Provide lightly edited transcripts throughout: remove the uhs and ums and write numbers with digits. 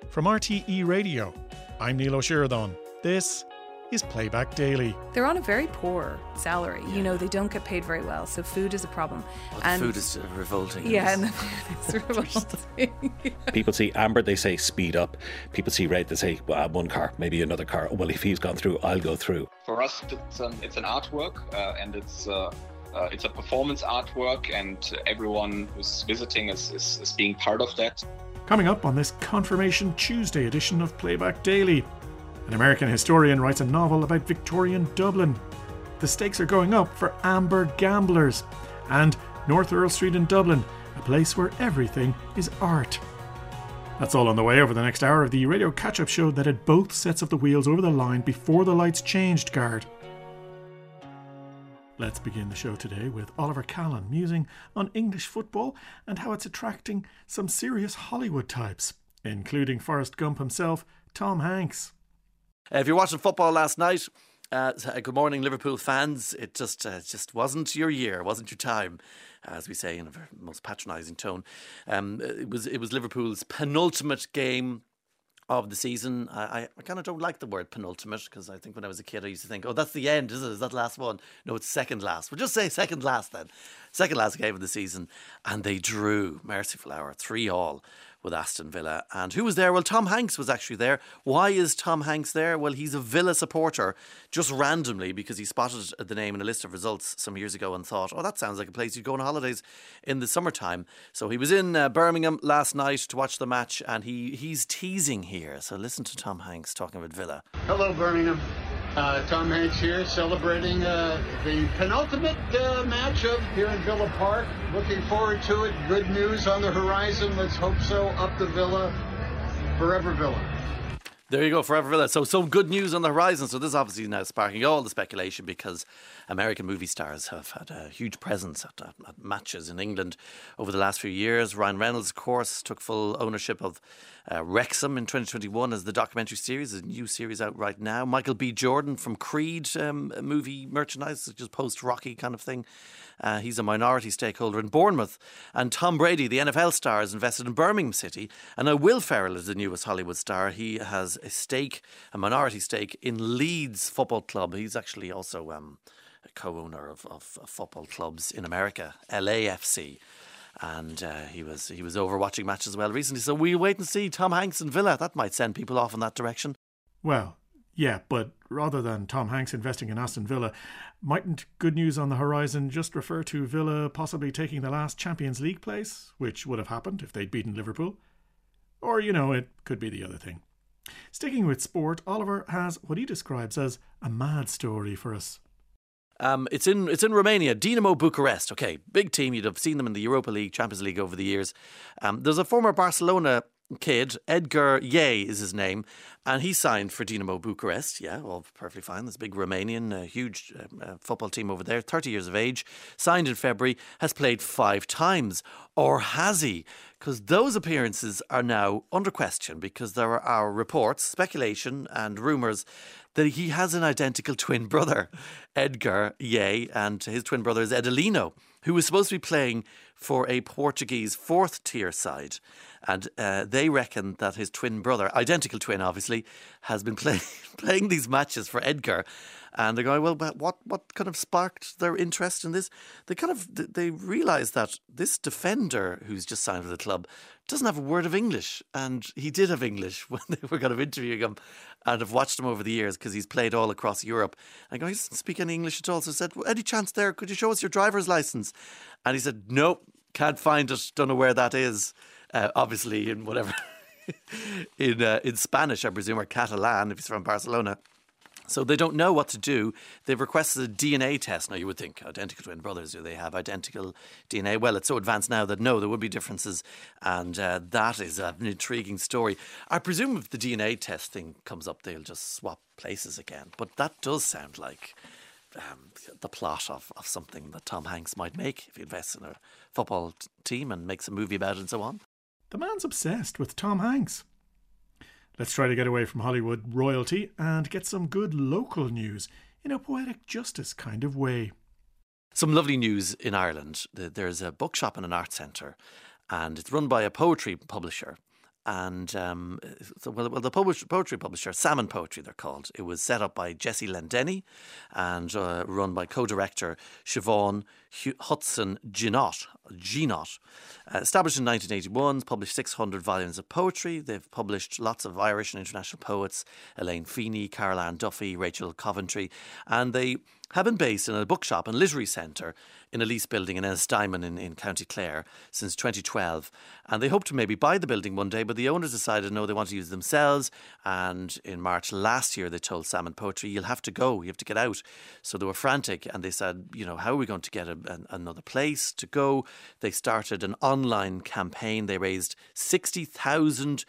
From RTE Radio, I'm Neil O'Sheridan. This is Playback Daily. They're on a very poor salary. You know, they don't get paid very well, so food is a problem. Well, and food is revolting. Yeah, and the food is revolting. People see amber, they say speed up. People see red, they say, well, one car, maybe another car. Well, if he's gone through, I'll go through. For us, it's an artwork, and it's a performance artwork, and everyone who's visiting is being part of that. Coming up on this Confirmation Tuesday edition of Playback Daily, an American historian writes a novel about Victorian Dublin. The stakes are going up for amber gamblers. And North Earl Street in Dublin, a place where everything is art. That's all on the way over the next hour of the radio catch-up show that had both sets of the wheels over the line before the lights changed, Guard. Let's begin the show today with Oliver Callan musing on English football and how it's attracting some serious Hollywood types, including Forrest Gump himself, Tom Hanks. If you're watching football last night, good morning, Liverpool fans. It just wasn't your year, wasn't your time, as we say in a very most patronising tone. It was Liverpool's penultimate game of the season. I kind of don't like the word penultimate, because I think when I was a kid I used to think, oh, that's the end, is it? Is that the last one? No, it's second last. We'll just say second last then. Second last game of the season. And they drew, merciful hour, 3-3 with Aston Villa. And who was there? Well, Tom Hanks was actually there. Why is Tom Hanks there? Well, he's a Villa supporter, just randomly, because he spotted the name in a list of results some years ago and thought, oh, that sounds like a place you'd go on holidays in the summertime. So he was in Birmingham last night to watch the match, and he's teasing here. So listen to Tom Hanks talking about Villa. Hello, Birmingham. Tom Hanks here, celebrating the penultimate matchup here in Villa Park. Looking forward to it. Good news on the horizon. Let's hope so. Up the Villa. Forever Villa. There you go, Forever Villa. So some good news on the horizon. So this is obviously now sparking all the speculation, because American movie stars have had a huge presence at matches in England over the last few years. Ryan Reynolds, of course, took full ownership of Wrexham in 2021 as the documentary series, a new series out right now. Michael B. Jordan from Creed movie merchandise, just post-Rocky kind of thing. He's a minority stakeholder in Bournemouth. And Tom Brady, the NFL star, is invested in Birmingham City. And now Will Ferrell is the newest Hollywood star. He has a minority stake in Leeds Football Club. He's actually also a co-owner of football clubs in America, LAFC. And he was over watching matches as well recently. So we'll wait and see. Tom Hanks and Villa, that might send people off in that direction. Well, yeah, but rather than Tom Hanks investing in Aston Villa, mightn't good news on the horizon just refer to Villa possibly taking the last Champions League place, which would have happened if they'd beaten Liverpool? Or, it could be the other thing. Sticking with sport, Oliver has what he describes as a mad story for us. It's in Romania, Dinamo Bucharest. Okay, big team. You'd have seen them in the Europa League, Champions League over the years. There's a former Barcelona kid, Edgar Ye is his name, and he signed for Dinamo Bucharest. Yeah, well, perfectly fine. This big Romanian, huge football team over there, 30 years of age, signed in February, has played 5 times. Or has he? Because those appearances are now under question, because there are reports, speculation and rumours that he has an identical twin brother, Edgar Ye, and his twin brother is Edelino, who was supposed to be playing for a Portuguese 4th-tier side. And they reckon that his twin brother, identical twin obviously, has been playing these matches for Edgar. And they're going, well, but what kind of sparked their interest in this? They realised that this defender who's just signed with the club doesn't have a word of English. And he did have English when they were kind of interviewing him, and have watched him over the years because he's played all across Europe. And he doesn't speak any English at all. So I said, well, any chance there, could you show us your driver's licence? And he said, nope, can't find it, don't know where that is. Obviously in whatever, in Spanish, I presume, or Catalan, if he's from Barcelona. So they don't know what to do. They've requested a DNA test. Now, you would think identical twin brothers, do they have identical DNA? Well, it's so advanced now that no, there would be differences. And that is an intriguing story. I presume if the DNA test thing comes up, they'll just swap places again. But that does sound like the plot of something that Tom Hanks might make if he invests in a football team and makes a movie about it and so on. The man's obsessed with Tom Hanks. Let's try to get away from Hollywood royalty and get some good local news in a poetic justice kind of way. Some lovely news in Ireland. There's a bookshop and an art centre, and it's run by a poetry publisher. And the poetry publisher, Salmon Poetry, they're called. It was set up by Jesse Lendenny and run by co-director Siobhan Hudson Ginott. Established in 1981, published 600 volumes of poetry. They've published lots of Irish and international poets, Elaine Feeney, Carol Ann Duffy, Rachel Coventry, and they have been based in a bookshop and literary centre in a lease building in Ennistimon in County Clare since 2012. And they hope to maybe buy the building one day, but the owners decided no, they want to use it themselves. And in March last year, they told Salmon Poetry, you'll have to go, you have to get out. So they were frantic and they said, how are we going to get another place to go? They started an online campaign. They raised €60,000,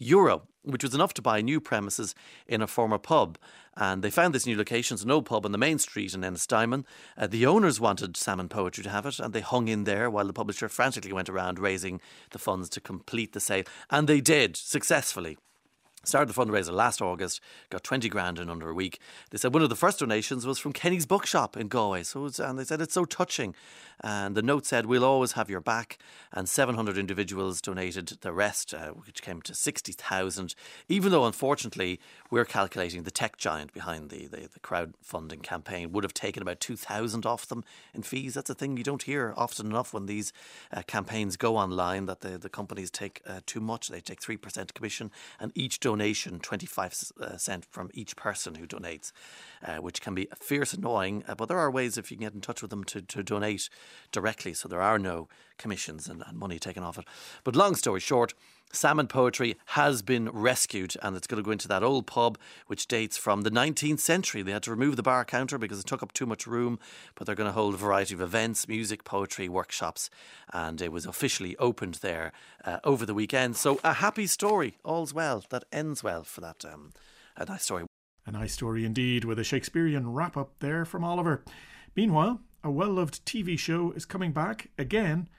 which was enough to buy new premises in a former pub. And they found this new location, it's an old pub on the main street in Ennistimon. The owners wanted Salmon Poetry to have it, and they hung in there while the publisher frantically went around raising the funds to complete the sale. And they did, successfully. Started the fundraiser last August, got 20 grand in under a week. They said one of the first donations was from Kenny's Bookshop in Galway. And they said it's so touching. And the note said, we'll always have your back. And 700 individuals donated the rest, which came to 60,000. Even though, unfortunately, we're calculating the tech giant behind the crowdfunding campaign would have taken about 2,000 off them in fees. That's a thing you don't hear often enough when these campaigns go online, that the companies take too much. They take 3% commission, and each donation 25 cent from each person who donates, which can be fierce annoying, but there are ways if you can get in touch with them to donate directly, so there are no commissions and money taken off it. But long story short, Salmon Poetry has been rescued, and it's going to go into that old pub which dates from the 19th century. They had to remove the bar counter because it took up too much room, but they're going to hold a variety of events, music, poetry, workshops, and it was officially opened there over the weekend. So a happy story, all's well, that ends well for that a nice story. A nice story indeed, with a Shakespearean wrap-up there from Oliver. Meanwhile, a well-loved TV show is coming back again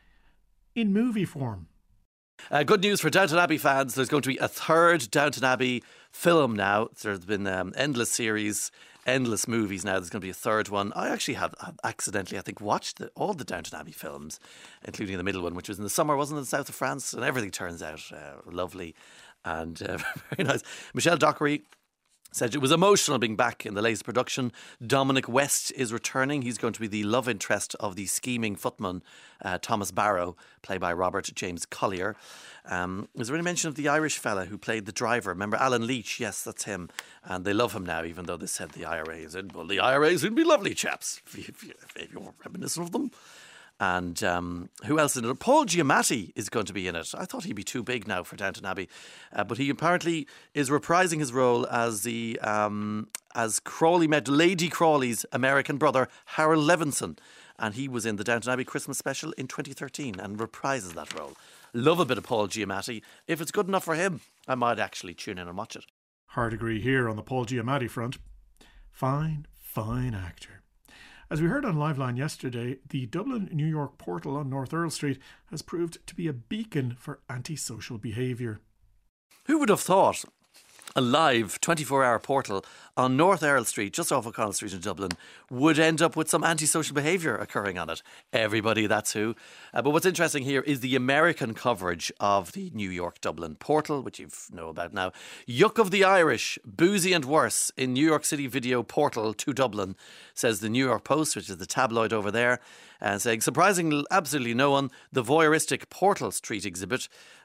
in movie form. Good news for Downton Abbey fans. There's going to be a third Downton Abbey film now. There's been endless series, endless movies now. There's going to be a third one. I actually have accidentally, I think, watched all the Downton Abbey films, including the middle one, which was in the summer, wasn't it, in the south of France? And everything turns out lovely and very nice. Michelle Dockery said it was emotional being back in the latest production. Dominic West is returning. He's going to be the love interest of the scheming footman, Thomas Barrow, played by Robert James Collier. Was there any mention of the Irish fella who played the driver? Remember Alan Leach? Yes, that's him. And they love him now, even though they said the IRA is in. Well, the IRA is going to be lovely chaps, if you're reminiscent of them. And who else in it? Paul Giamatti is going to be in it. I thought he'd be too big now for Downton Abbey, but he apparently is reprising his role as as Crawley met Lady Crawley's American brother, Harold Levinson, and he was in the Downton Abbey Christmas special in 2013 and reprises that role. Love a bit of Paul Giamatti. If it's good enough for him, I might actually tune in and watch it. Hard agree here on the Paul Giamatti front. Fine actor. As we heard on Liveline yesterday, the Dublin-New York portal on North Earl Street has proved to be a beacon for antisocial behaviour. Who would have thought a live 24-hour portal on North Earl Street, just off O'Connell Street in Dublin, would end up with some antisocial behaviour occurring on it? Everybody, that's who. But what's interesting here is the American coverage of the New York-Dublin portal, which you know about now. Yuck of the Irish, boozy and worse in New York City video portal to Dublin, says the New York Post, which is the tabloid over there, saying, surprisingly, absolutely no one, the voyeuristic Portal Street exhibit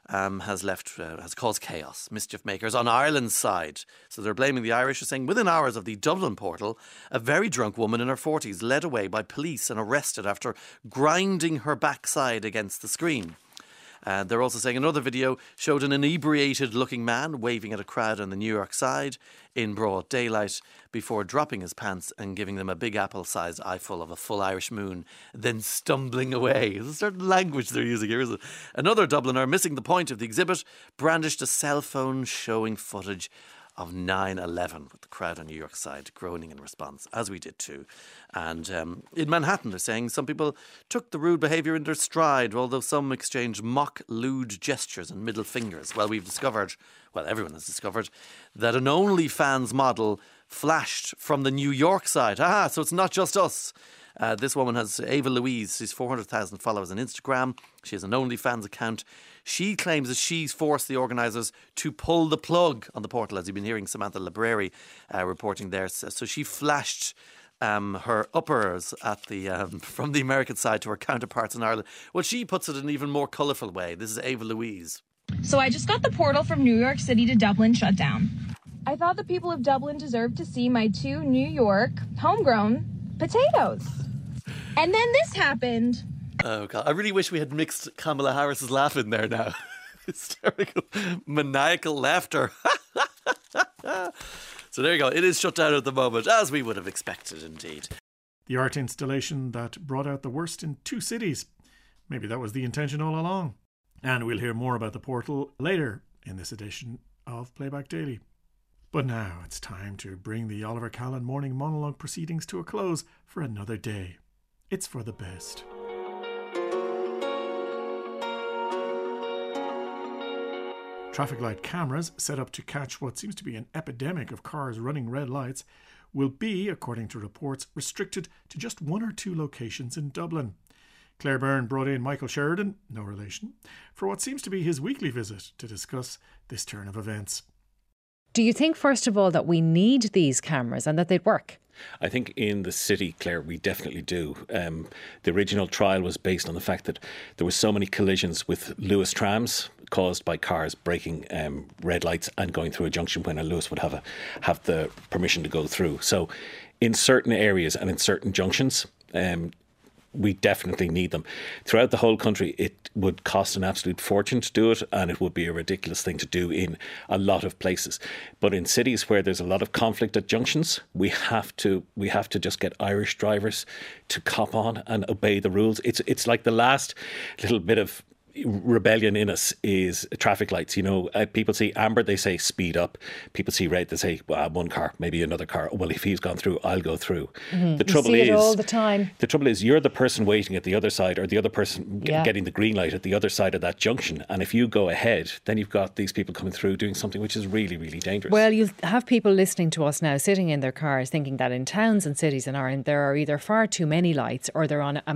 has caused chaos. Mischief makers on Ireland's side. So they're blaming the Irish, saying within hours of the Dublin portal, a very drunk woman in her 40s led away by police and arrested after grinding her backside against the screen. They're also saying another video showed an inebriated-looking man waving at a crowd on the New York side in broad daylight before dropping his pants and giving them a big apple-sized eyeful of a full Irish moon, then stumbling away. There's a certain language they're using here, isn't it? Another Dubliner, missing the point of the exhibit, brandished a cell phone showing footage of 9/11 with the crowd on New York side groaning in response, as we did too. And in Manhattan, they're saying some people took the rude behaviour in their stride, although some exchanged mock lewd gestures and middle fingers. Well, everyone has discovered that an OnlyFans model flashed from the New York side. So it's not just us. This woman has Ava Louise. She's 400,000 followers on Instagram. She has an OnlyFans account. She claims that she's forced the organisers to pull the plug on the portal, as you've been hearing Samantha Libreri reporting there. So she flashed her uppers at the from the American side to her counterparts in Ireland. Well, she puts it in an even more colourful way. This is Ava Louise. So I just got the portal from New York City to Dublin shut down. I thought the people of Dublin deserved to see my 2 New York homegrown potatoes. And then this happened. Oh, God. I really wish we had mixed Kamala Harris's laugh in there now. Hysterical, maniacal laughter. So there you go. It is shut down at the moment, as we would have expected indeed. The art installation that brought out the worst in 2 cities. Maybe that was the intention all along. And we'll hear more about the portal later in this edition of Playback Daily. But now it's time to bring the Oliver Callan morning monologue proceedings to a close for another day. It's for the best. Traffic light cameras set up to catch what seems to be an epidemic of cars running red lights will be, according to reports, restricted to just 1 or 2 locations in Dublin. Claire Byrne brought in Michael Sheridan, no relation, for what seems to be his weekly visit to discuss this turn of events. Do you think, first of all, that we need these cameras and that they'd work? I think in the city, Claire, we definitely do. The original trial was based on the fact that there were so many collisions with Lewis trams caused by cars breaking red lights and going through a junction when a Lewis would have the permission to go through. So in certain areas and in certain junctions, we definitely need them. Throughout the whole country, it would cost an absolute fortune to do it, and it would be a ridiculous thing to do in a lot of places. But in cities where there's a lot of conflict at junctions, we have to just get Irish drivers to cop on and obey the rules. It's like the last little bit of rebellion in us is traffic lights. You know, people see amber, they say speed up. People see red, they say, well, 1 car, maybe another car. Well, if he's gone through, I'll go through. Mm-hmm. The trouble you see is, it all the time. The trouble is, you're the person waiting at the other side, or the other person getting the green light at the other side of that junction. And if you go ahead, then you've got these people coming through doing something which is really, really dangerous. Well, you'll have people listening to us now sitting in their cars thinking that in towns and cities in Ireland there are either far too many lights or they're on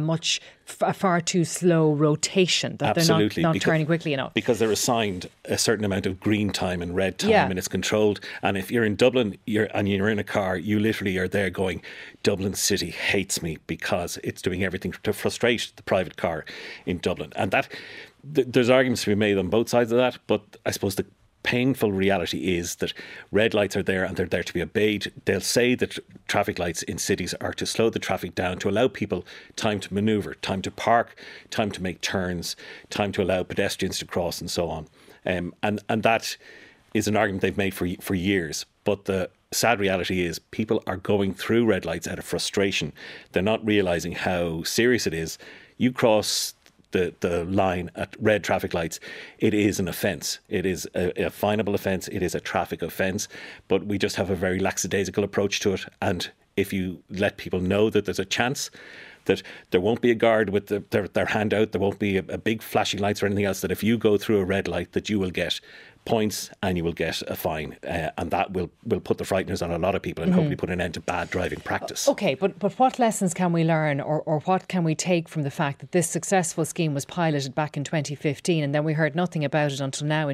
a far too slow rotation, that Absolutely, they're not turning quickly enough. Because they're assigned a certain amount of green time and red time, and it's controlled. And if you're in Dublin you're in a car, you literally are there going, Dublin City hates me because it's doing everything to frustrate the private car in Dublin. And that there's arguments to be made on both sides of that, but I suppose the painful reality is that red lights are there and they're there to be obeyed. They'll say that traffic lights in cities are to slow the traffic down, to allow people time to manoeuvre, time to park, time to make turns, time to allow pedestrians to cross and so on. And that is an argument they've made for years. But the sad reality is people are going through red lights out of frustration. They're not realising how serious it is. You cross the line at red traffic lights, it is an offence. It is a finable offence. It is a traffic offence. But we just have a very lackadaisical approach to it. And if you let people know that there's a chance that there won't be a guard with their hand out, there won't be a big flashing lights or anything else, that if you go through a red light that you will get points and you will get a fine, and that will put the frighteners on a lot of people and hopefully put an end to bad driving practice. Okay, but what lessons can we learn or what can we take from the fact that this successful scheme was piloted back in 2015 and then we heard nothing about it until now in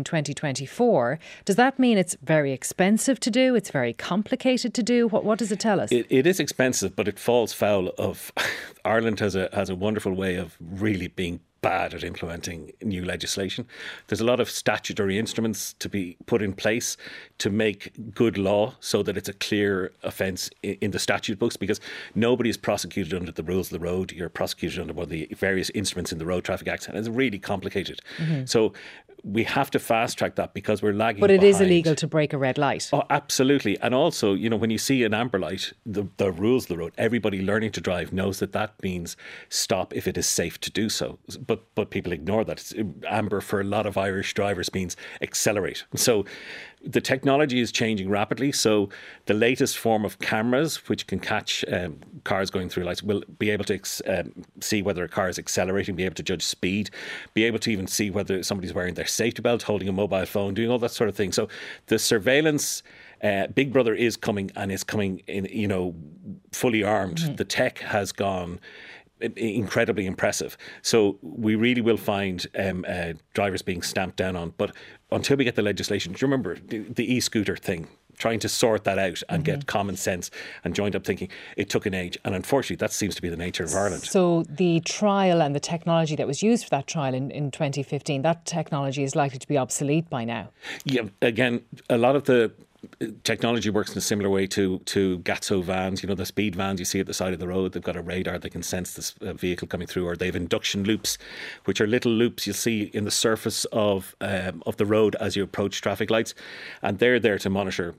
2024? Does that mean it's very expensive to do? It's very complicated to do? What does it tell us? It is expensive, but it falls foul of Ireland has a wonderful way of really being bad at implementing new legislation. There's a lot of statutory instruments to be put in place to make good law so that it's a clear offence in the statute books, because nobody is prosecuted under the rules of the road. You're prosecuted under one of the various instruments in the Road Traffic Act, and it's really complicated. So we have to fast track that because we're lagging behind. But it is illegal to break a red light. Oh, absolutely. And also, you know, when you see an amber light, the rules of the road, everybody learning to drive knows that means stop if it is safe to do so. But people ignore that. Amber for a lot of Irish drivers means accelerate. So the technology is changing rapidly. So the latest form of cameras, which can catch cars going through lights, will be able to see whether a car is accelerating, be able to judge speed, be able to even see whether somebody's wearing their safety belt, holding a mobile phone, doing all that sort of thing. So the surveillance Big Brother is coming, and is coming in, fully armed. The tech has gone incredibly impressive. So we really will find drivers being stamped down on. But until we get the legislation, do you remember the e-scooter thing? Trying to sort that out and get common sense and joined up thinking, it took an age. And unfortunately, that seems to be the nature of Ireland. So the trial and the technology that was used for that trial in 2015, that technology is likely to be obsolete by now. Yeah, again, a lot of the technology works in a similar way to Gatso vans, the speed vans you see at the side of the road. They've got a radar that can sense this vehicle coming through, or they have induction loops, which are little loops you'll see in the surface of the road as you approach traffic lights, and they're there to monitor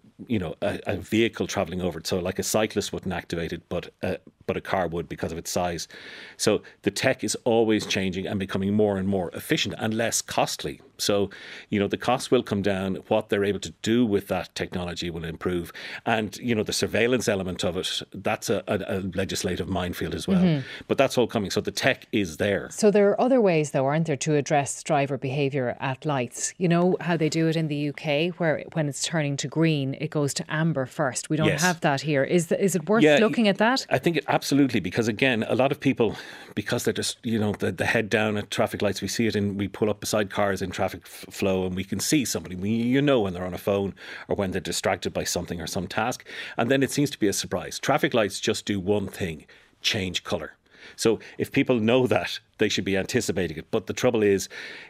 a vehicle travelling over it. So like a cyclist wouldn't activate it, but a car would because of its size. So the tech is always changing and becoming more and more efficient and less costly. So, the costs will come down. What they're able to do with that technology will improve. And, the surveillance element of it, that's a legislative minefield as well. But that's all coming. So the tech is there. So there are other ways, though, aren't there, to address driver behaviour at lights? You know how they do it in the UK, where when it's turning to green, it goes to amber first. We don't have that here. Is it worth looking at that? I think absolutely, because again, a lot of people, because they're just, the head down at traffic lights, we see it we pull up beside cars in traffic flow, and we can see somebody, when they're on a phone or when they're distracted by something or some task. And then it seems to be a surprise. Traffic lights just do one thing: change colour. So if people know that, they should be anticipating it. But the trouble is,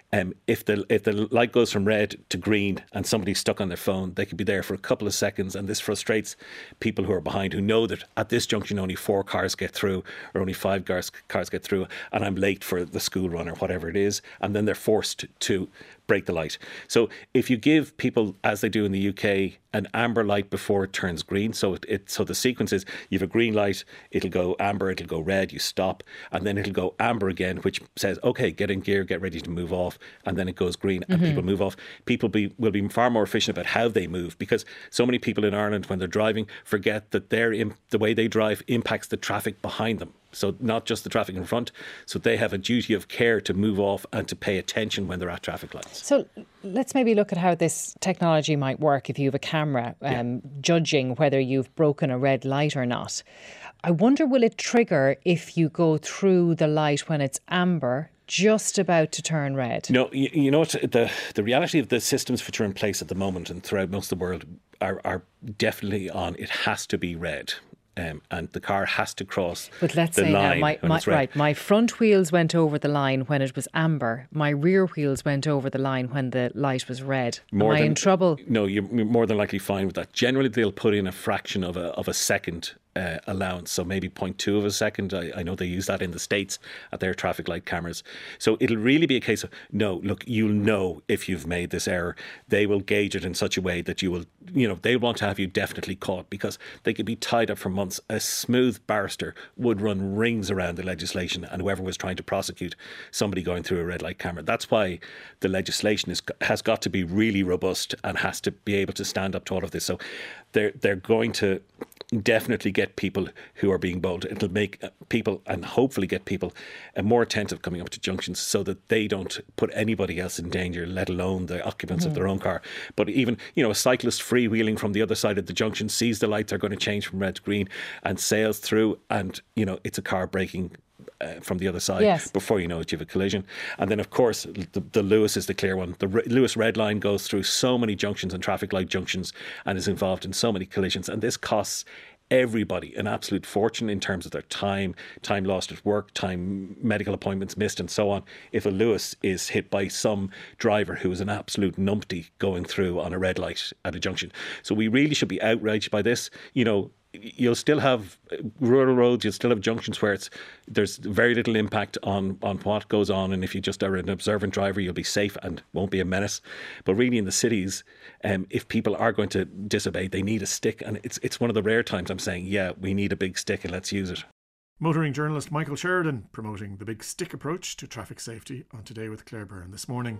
if the light goes from red to green and somebody's stuck on their phone, they could be there for a couple of seconds, and this frustrates people who are behind, who know that at this junction only 4 cars get through, or only 5 cars get through, and I'm late for the school run or whatever it is, and then they're forced to break the light. So if you give people, as they do in the UK, an amber light before it turns green, so the sequence is, you have a green light, it'll go amber, it'll go red, you stop, and then it'll go amber again, which says, okay, get in gear, get ready to move off, and then it goes green and people move off. People will be far more efficient about how they move, because so many people in Ireland, when they're driving, forget that the way they drive impacts the traffic behind them. So not just the traffic in front. So they have a duty of care to move off and to pay attention when they're at traffic lights. So let's maybe look at how this technology might work if you have a camera judging whether you've broken a red light or not. I wonder, will it trigger if you go through the light when it's amber, just about to turn red? No, you know what? The reality of the systems which are in place at the moment and throughout most of the world are definitely on. It has to be red. And the car has to cross the line. But let's say now, my front wheels went over the line when it was amber. My rear wheels went over the line when the light was red. Am I in trouble? No, you're more than likely fine with that. Generally, they'll put in a fraction of a second allowance, so maybe 0.2 of a second. I know they use that in the States at their traffic light cameras. So it'll really be a case of, no, look, you'll know if you've made this error. They will gauge it in such a way that you will, they want to have you definitely caught, because they could be tied up for months. A smooth barrister would run rings around the legislation and whoever was trying to prosecute somebody going through a red light camera. That's why the legislation has got to be really robust and has to be able to stand up to all of this. So they're going to definitely get people who are being bold. It'll make people, and hopefully get people, more attentive coming up to junctions, so that they don't put anybody else in danger, let alone the occupants of their own car. But even, a cyclist freewheeling from the other side of the junction sees the lights are going to change from red to green and sails through, and it's a car braking from the other side. Before you know it, you have a collision. And then, of course, the Lewis is the clear one. The Lewis red line goes through so many junctions and traffic light junctions and is involved in so many collisions. And this costs everybody an absolute fortune in terms of their time lost at work, medical appointments missed, and so on, if a Lewis is hit by some driver who is an absolute numpty going through on a red light at a junction. So we really should be outraged by this. You'll still have rural roads, you'll still have junctions where there's very little impact on what goes on, and if you just are an observant driver, you'll be safe and won't be a menace. But really in the cities, if people are going to disobey, they need a stick, and it's one of the rare times I'm saying, yeah, we need a big stick and let's use it. Motoring journalist Michael Sheridan promoting the big stick approach to traffic safety on Today with Claire Byrne this morning.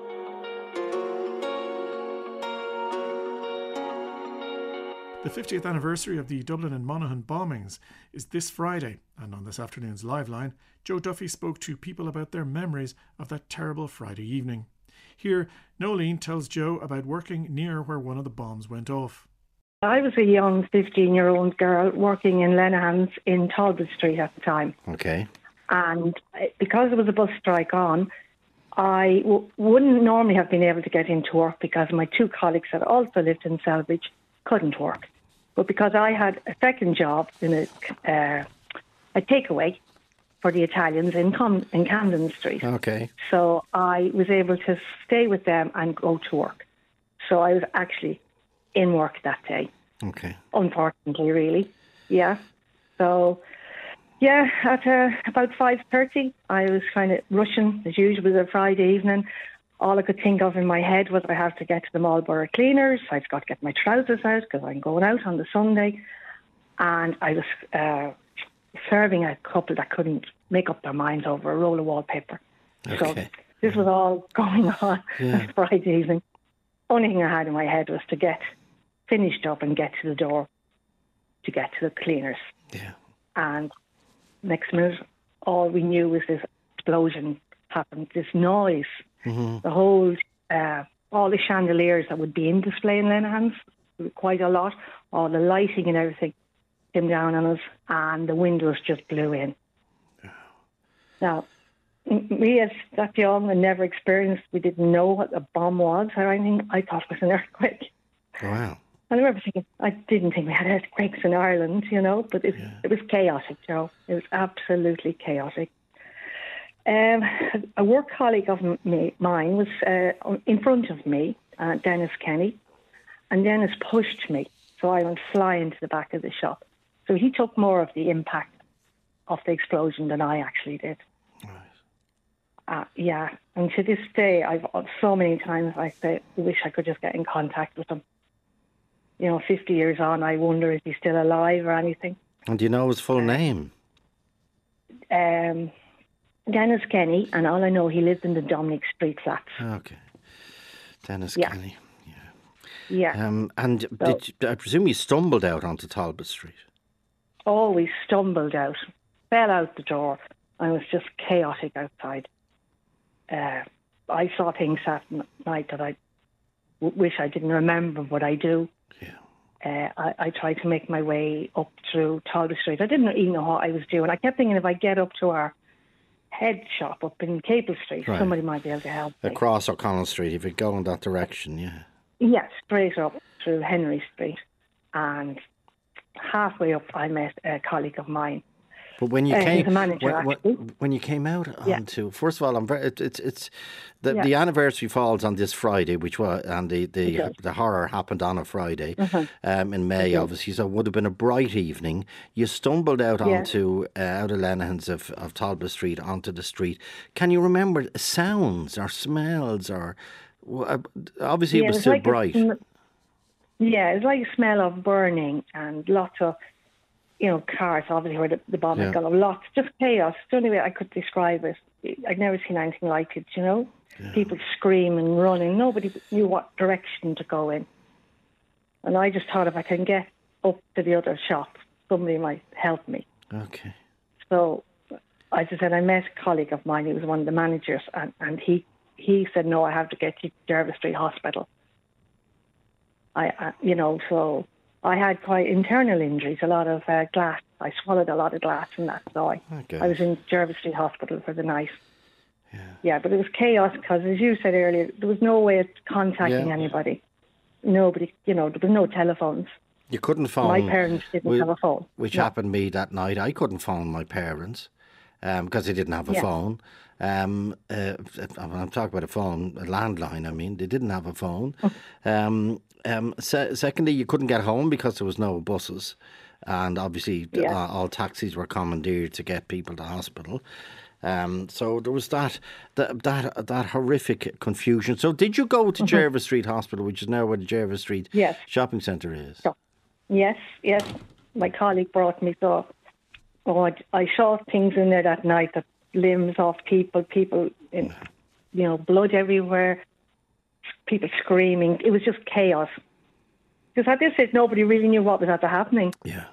The 50th anniversary of the Dublin and Monaghan bombings is this Friday, and on this afternoon's Live Line, Joe Duffy spoke to people about their memories of that terrible Friday evening. Here, Nolene tells Joe about working near where one of the bombs went off. I was a young 15-year-old girl working in Lenahan's in Talbot Street at the time. Okay. And because there was a bus strike on, I wouldn't normally have been able to get into work because my two colleagues that also lived in Selbridge couldn't work. But because I had a second job in a takeaway for the Italians in Camden Street. Okay. So I was able to stay with them and go to work. So I was actually in work that day. Okay. Unfortunately, really. Yeah. So, yeah, at about 5:30, I was kind of rushing, as usual, it was a Friday evening. All I could think of in my head was I have to get to the Marlborough Cleaners. I've got to get my trousers out because I'm going out on the Sunday. And I was serving a couple that couldn't make up their minds over a roll of wallpaper. Okay. So this was all going on on Friday evening. Only thing I had in my head was to get finished up and get to the door to get to the cleaners. Yeah. And next minute, all we knew was this explosion happened, this noise. Mm-hmm. The whole, all the chandeliers that would be in display in Lenahan's, quite a lot, all the lighting and everything came down on us, and the windows just blew in. Now, me as that young and never experienced, we didn't know what a bomb was or anything. I thought it was an earthquake. Wow. I remember thinking, I didn't think we had earthquakes in Ireland, but it was chaotic, Joe. It was absolutely chaotic. A work colleague of mine was in front of me, Dennis Kenny, and Dennis pushed me, so I went flying to the back of the shop. So he took more of the impact of the explosion than I actually did. Yeah, and to this day, I've so many times I say, I wish I could just get in contact with him. 50 years on, I wonder if he's still alive or anything. And do you know his full name? Dennis Kenny, and all I know, he lived in the Dominic Street flats. Okay. Dennis Kenny. Yeah. And I presume you stumbled out onto Talbot Street? Oh, we stumbled out, fell out the door, and it was just chaotic outside. I saw things that night that I wish I didn't remember, but I do. Yeah. I tried to make my way up through Talbot Street. I didn't even know what I was doing. I kept thinking if I get up to our head shop up in Capel Street, somebody might be able to help me. Across O'Connell Street, if you go in that direction, yeah. Yeah, straight up through Henry Street. And halfway up, I met a colleague of mine. But when you came, he's a manager, when you came out onto, first of all, the anniversary falls on this Friday, which was, and the horror happened on a Friday in May, obviously. So it would have been a bright evening. You stumbled out onto out of Lenahan's of Talbot Street onto the street. Can you remember sounds or smells or? Obviously, it was still like bright. It was like a smell of burning and lots of. Cars, obviously, where the bomb had gone. Lots, just chaos. It's the only way I could describe it. I'd never seen anything like it, Yeah. People screaming, running. Nobody knew what direction to go in. And I just thought if I can get up to the other shop, somebody might help me. Okay. So, as I said, I met a colleague of mine. He was one of the managers, and he said, no, I have to get you to Jervis Street Hospital. So... I had quite internal injuries, a lot of glass. I swallowed a lot of glass and that, so I was in Jervis Street Hospital for the night. Yeah, but it was chaos because, as you said earlier, there was no way of contacting anybody. Nobody, there was no telephones. You couldn't phone. My parents didn't have a phone. Which happened to me that night. I couldn't phone my parents because they didn't have a phone. I'm talking about a phone, a landline, I mean. They didn't have a phone. Secondly, you couldn't get home because there was no buses, and obviously all taxis were commandeered to get people to hospital. So there was that horrific confusion. So did you go to Jervis Street Hospital, which is now where the Jervis Street shopping centre is? Yes. My colleague brought me. So I saw things in there that night, that limbs off people in, blood everywhere. People screaming. It was just chaos. Because at this stage, nobody really knew what was happening. Yeah.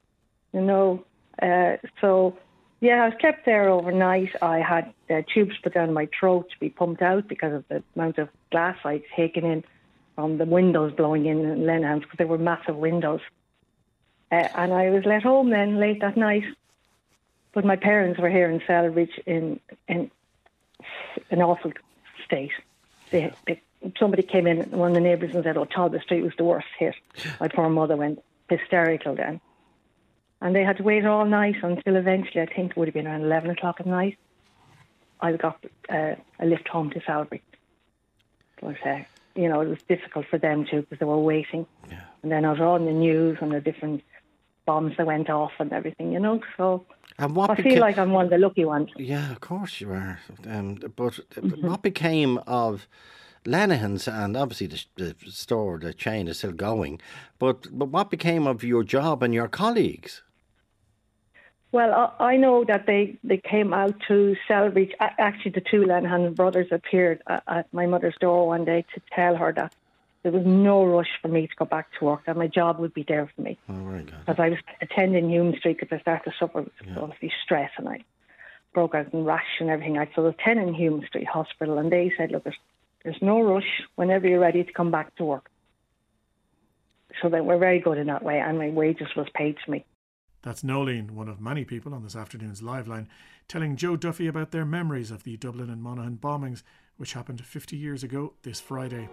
So, I was kept there overnight. I had tubes put down my throat to be pumped out because of the amount of glass I'd taken in. from the windows blowing in Lenihan's, because there were massive windows. And I was let home then late that night. But my parents were here in Selridge in an awful state. Somebody came in, one of the neighbours, and said, Talbot Street was the worst hit. My poor mother went hysterical then. And they had to wait all night until eventually, I think it would have been around 11 o'clock at night, I got a lift home to Salisbury. But, it was difficult for them too, because they were waiting. Yeah. And then I was on the news and the different bombs that went off and everything, so... And I feel like I'm one of the lucky ones. Yeah, of course you are. But what became of Lenihan's, and obviously the store, the chain is still going, but what became of your job and your colleagues? Well, I know that they came out to Selridge. Actually, the two Lenihan brothers appeared at my mother's door one day to tell her that there was no rush for me to go back to work, that my job would be there for me. Oh, very good. Because I was attending Hume Street, because I started to suffer with obviously stress, and I broke out in rash and everything. So I was attending Hume Street Hospital, and they said, look, there's no rush whenever you're ready to come back to work. So they were very good in that way, and my wages was paid to me. That's Nolene, one of many people on this afternoon's Live Line, telling Joe Duffy about their memories of the Dublin and Monaghan bombings, which happened 50 years ago this Friday.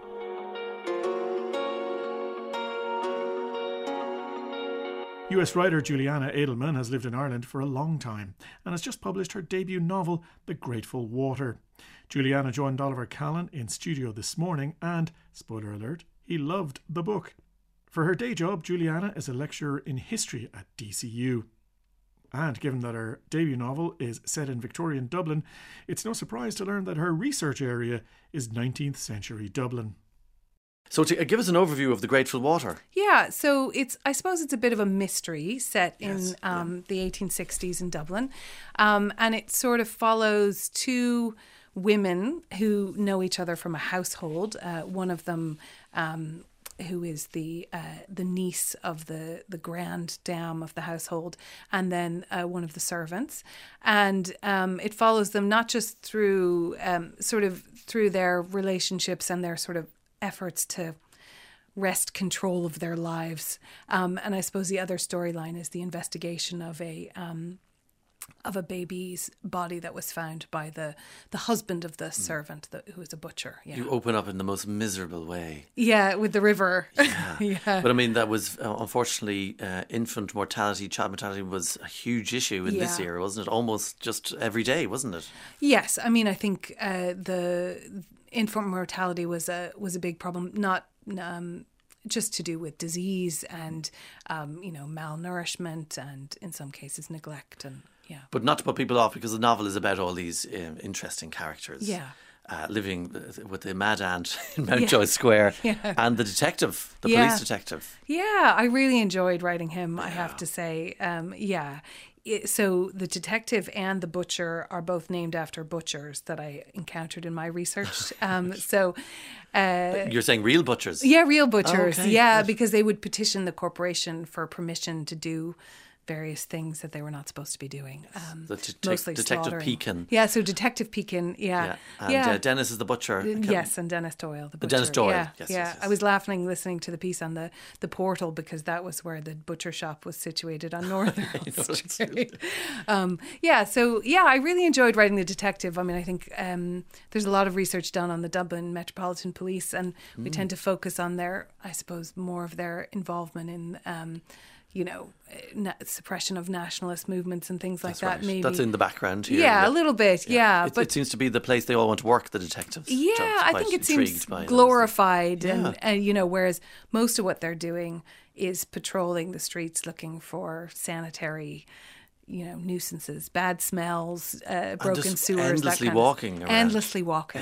US writer Juliana Edelman has lived in Ireland for a long time and has just published her debut novel, The Grateful Water. Juliana joined Oliver Callan in studio this morning and, spoiler alert, he loved the book. For her day job, Juliana is a lecturer in history at DCU. And given that her debut novel is set in Victorian Dublin, it's no surprise to learn that her research area is 19th century Dublin. So to give us an overview of The Grateful Water. Yeah, so I suppose it's a bit of a mystery set in the 1860s in Dublin. And it sort of follows two women who know each other from a household. One of them who is the niece of the grand dame of the household, and then one of the servants. And it follows them not just through through their relationships and their sort of efforts to wrest control of their lives. And I suppose the other storyline is the investigation of a baby's body that was found by the husband of the servant, who was a butcher. Yeah. You open up in the most miserable way. Yeah, with the river. Yeah. Yeah. But I mean, that was, unfortunately, infant mortality, child mortality was a huge issue in this era, wasn't it? Almost just every day, wasn't it? Yes. I mean, I think the infant mortality was a big problem, not just to do with disease and, malnourishment and, in some cases, neglect and... Yeah. But not to put people off, because the novel is about all these interesting characters. Yeah. Living with the mad aunt in Mountjoy Square and the detective, the police detective. Yeah, I really enjoyed writing him, I have to say. So the detective and the butcher are both named after butchers that I encountered in my research. You're saying real butchers? Yeah, real butchers. Oh, okay. Yeah, because they would petition the corporation for permission to do various things that they were not supposed to be doing. Mostly Detective Pekin. Yeah, so Detective Pekin, And Dennis is the butcher. Yes, and Dennis Doyle, the butcher. Dennis Doyle, yeah, yes. I was laughing listening to the piece on the portal, because that was where the butcher shop was situated on Northern Street. I really enjoyed writing the detective. I mean, I think there's a lot of research done on the Dublin Metropolitan Police, and we tend to focus on more of their involvement in suppression of nationalist movements and things like that. Right. Maybe that's in the background here. Yeah, a little bit. Yeah, but it seems to be the place they all want to work. The detectives. Yeah, I think it seems glorified, and whereas most of what they're doing is patrolling the streets, looking for sanitary, nuisances, bad smells, broken sewers, endlessly walking around. Endlessly walking.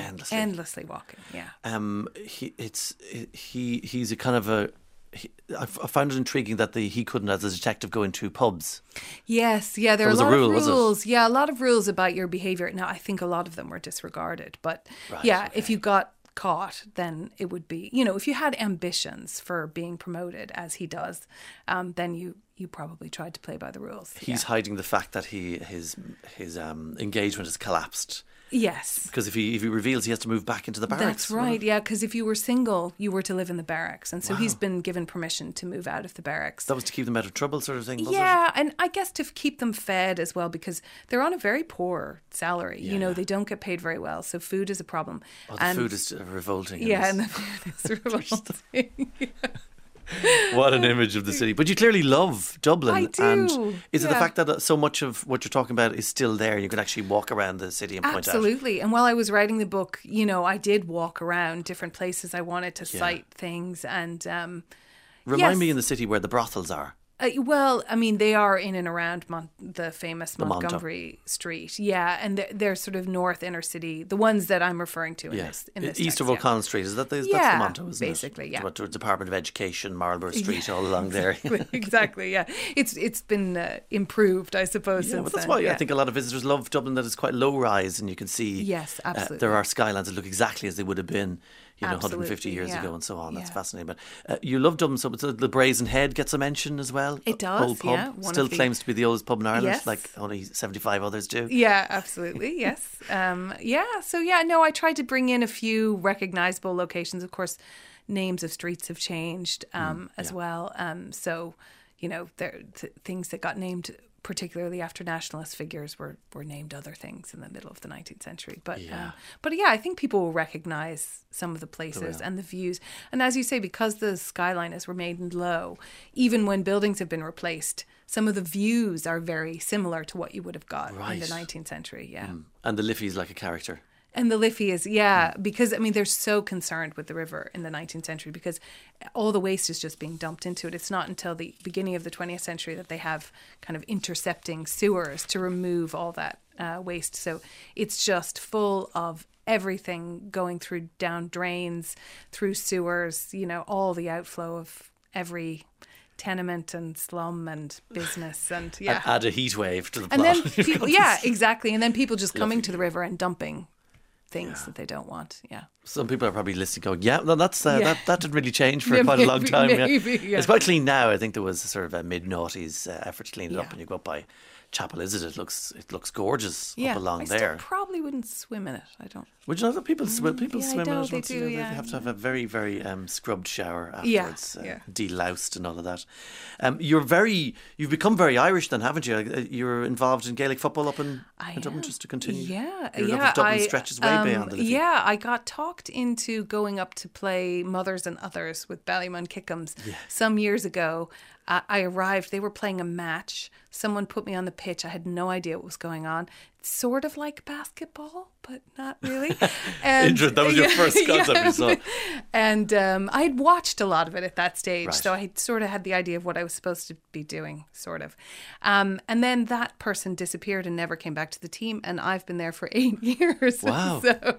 Yeah. He's a kind of a. I found it intriguing that he couldn't, as a detective, go into pubs. Yes, yeah, there are a lot of rules. Yeah, a lot of rules about your behaviour. Now, I think a lot of them were disregarded, but if you got caught, then it would be, if you had ambitions for being promoted, as he does, then you probably tried to play by the rules. He's hiding the fact that his engagement has collapsed. Yes. Because if he reveals he has to move back into the barracks. That's right, yeah, because if you were single, you were to live in the barracks. And so he's been given permission to move out of the barracks. That was to keep them out of trouble sort of thing, was it? Yeah, and I guess to keep them fed as well, because they're on a very poor salary. You know, they don't get paid very well, so food is a problem. Oh, the food is revolting. Yeah, and the food is revolting. What an image of the city. But you clearly love Dublin. I do. And is it the fact that so much of what you're talking about is still there? You can actually walk around the city and point out. Absolutely. And while I was writing the book, you know, I did walk around different places. I wanted to cite things. And remind me in the city where the brothels are. Well, I mean, they are in and around the famous Montgomery Street. Yeah, and they're sort of north inner city, the ones that I'm referring to in this East text, of O'Connell Street, is that that's the Monto, isn't basically, it? Yeah. Department of Education, Marlborough Street, all along there. Exactly, yeah. It's been improved, I suppose, since but that's then. why I think a lot of visitors love Dublin, that it's quite low rise, and you can see absolutely. There are skylines that look exactly as they would have been 150 years ago and so on. That's fascinating. But you love Dublin, so the Brazen Head gets a mention as well. It does, Old pub. Still claims to be the oldest pub in Ireland, like only 75 others do. Yeah, absolutely, yes. I tried to bring in a few recognisable locations. Of course, names of streets have changed as well. So, you know, things that got named particularly after nationalist figures were named other things in the middle of the 19th century. But I think people will recognise some of the places and the views. And as you say, because the skyline has remained low, even when buildings have been replaced, some of the views are very similar to what you would have got in the 19th century. And the Liffey is like a character. And the Liffey is, because, I mean, they're so concerned with the river in the 19th century because all the waste is just being dumped into it. It's not until the beginning of the 20th century that they have kind of intercepting sewers to remove all that waste. So it's just full of everything going through down drains, through sewers, you know, all the outflow of every tenement and slum and business and add a heat wave to the plot. And then people, exactly. And then people just coming to the river and dumping things that they don't want. Some people are probably listening going, that didn't really change for quite a long time. It's quite clean now. I think there was a sort of a mid-noughties effort to clean it up, and you go up by Chapel Isidore, it looks gorgeous up along there. I probably wouldn't swim in it. I don't. Would you know that people swim in it? They do, They have to have a very, very scrubbed shower afterwards, deloused and all of that. You've become very Irish then, haven't you? You're involved in Gaelic football up in Dublin, just to continue. Dublin stretches way beyond the Liffey. I got talked into going up to play Mothers and Others with Ballymun Kickums some years ago. I arrived, they were playing a match. Someone put me on the pitch. I had no idea what was going on. It's sort of like basketball, but not really. And, that was your first concept you saw. And I had watched a lot of it at that stage, so I sort of had the idea of what I was supposed to be doing, sort of. And then that person disappeared and never came back to the team, and I've been there for 8 years. Wow.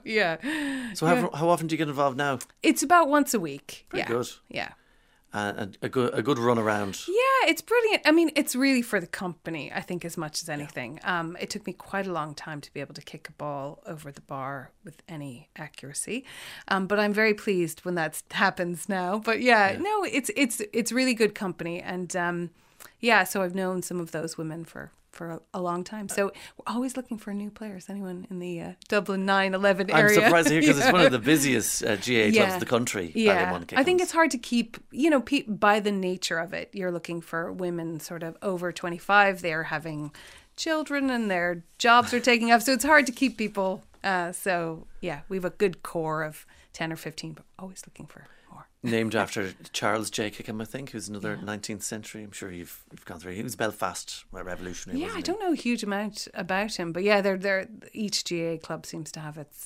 So how often do you get involved now? It's about once a week. Very good. Yeah. A good run around. Yeah, it's brilliant. I mean, it's really for the company, I think, as much as anything. It took me quite a long time to be able to kick a ball over the bar with any accuracy. But I'm very pleased when that happens now. But no, it's really good company. And so I've known some of those women for a long time. So we're always looking for new players. Anyone in the Dublin 9-11 area. I'm surprised to hear because it's one of the busiest GAA clubs in the country. I think it's hard to keep, by the nature of it, you're looking for women sort of over 25. They're having children and their jobs are taking off. So it's hard to keep people. We have a good core of 10 or 15, but always looking for more. Named after Charles J. Kickham, I think, who's another 19th century. I'm sure you've gone through. He was Belfast revolutionary. Yeah, I don't know a huge amount about him, but they're each GAA club seems to have its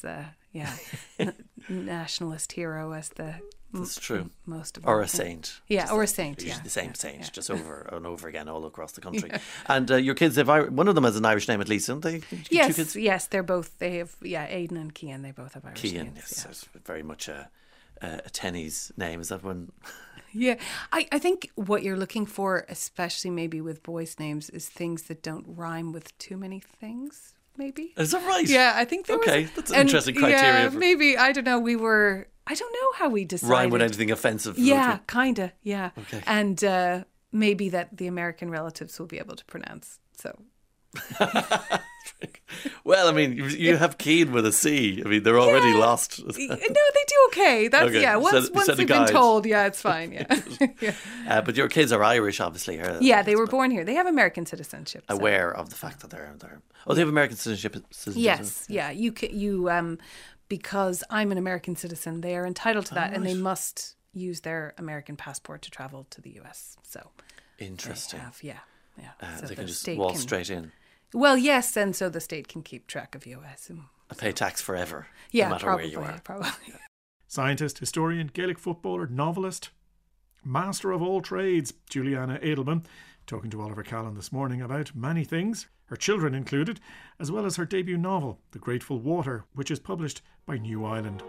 nationalist hero as the. That's true. Most of or a saint. Yeah, or a saint. Usually the same saint, just over and over again all across the country. And your kids, one of them has an Irish name at least, don't they? Yes, 2 kids? Yes, they're both. They have Aidan and Cian. They both have Irish names. Yes, it's very much a Tenny's name. Is that one? Yeah, I think what you're looking for, especially maybe with boys' names, is things that don't rhyme with too many things. Maybe. Is that right? Yeah, I think there was. That's an interesting criteria. Yeah, maybe. I don't know. I don't know how we decided. Rhyme with anything offensive. Yeah, kind of. Yeah. Okay. And maybe that the American relatives will be able to pronounce. So Well, I mean, you have Keane with a C. I mean, they're already lost. No, they do okay. That's Okay. Once they've been told, it's fine. Yeah. But your kids are Irish, obviously. Yeah, they were born here. They have American citizenship. So. Aware of the fact that they're. Oh, they have American citizenship. Yes, yeah. You because I'm an American citizen, they are entitled to that, and they must use their American passport to travel to the US. So interesting. So they can just walk straight in. Well, yes, and so the state can keep track of you, I assume. Pay tax forever, no matter probably, where you are. Probably. Scientist, historian, Gaelic footballer, novelist, master of all trades, Juliana Edelman, talking to Oliver Callan this morning about many things, her children included, as well as her debut novel, The Grateful Water, which is published by New Island.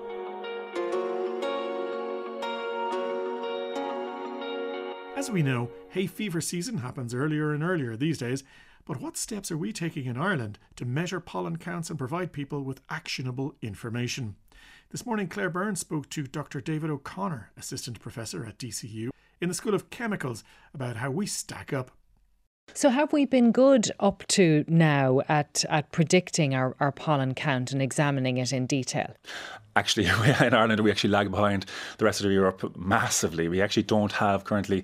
As we know, hay fever season happens earlier and earlier these days, but what steps are we taking in Ireland to measure pollen counts and provide people with actionable information? This morning, Claire Byrne spoke to Dr. David O'Connor, Assistant Professor at DCU, in the School of Chemicals, about how we stack up. So have we been good up to now at predicting our pollen count and examining it in detail? Actually, in Ireland, we actually lag behind the rest of Europe massively. We actually don't have currently